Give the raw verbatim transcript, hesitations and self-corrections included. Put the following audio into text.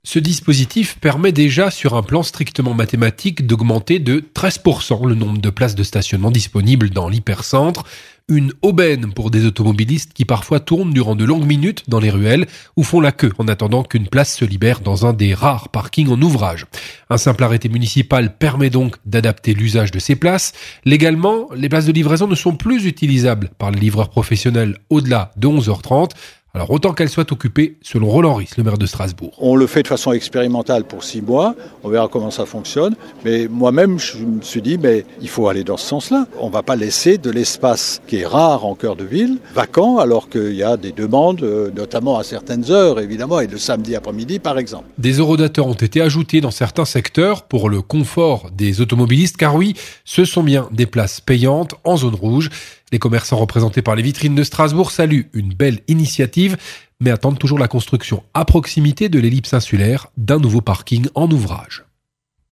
Ce dispositif permet déjà, sur un plan strictement mathématique, d'augmenter de treize pour cent le nombre de places de stationnement disponibles dans l'hypercentre. Une aubaine pour des automobilistes qui parfois tournent durant de longues minutes dans les ruelles ou font la queue en attendant qu'une place se libère dans un des rares parkings en ouvrage. Un simple arrêté municipal permet donc d'adapter l'usage de ces places. Légalement, les places de livraison ne sont plus utilisables par les livreurs professionnels au-delà de onze heures trente. Alors autant qu'elle soit occupée, selon Roland Ris, le maire de Strasbourg. On le fait de façon expérimentale pour six mois, on verra comment ça fonctionne. Mais moi-même, je me suis dit, mais il faut aller dans ce sens-là. On ne va pas laisser de l'espace qui est rare en cœur de ville, vacant, alors qu'il y a des demandes, notamment à certaines heures, évidemment, et le samedi après-midi, par exemple. Des horodateurs ont été ajoutés dans certains secteurs pour le confort des automobilistes, car oui, ce sont bien des places payantes en zone rouge. Les commerçants représentés par les vitrines de Strasbourg saluent une belle initiative, mais attendent toujours la construction à proximité de l'ellipse insulaire d'un nouveau parking en ouvrage.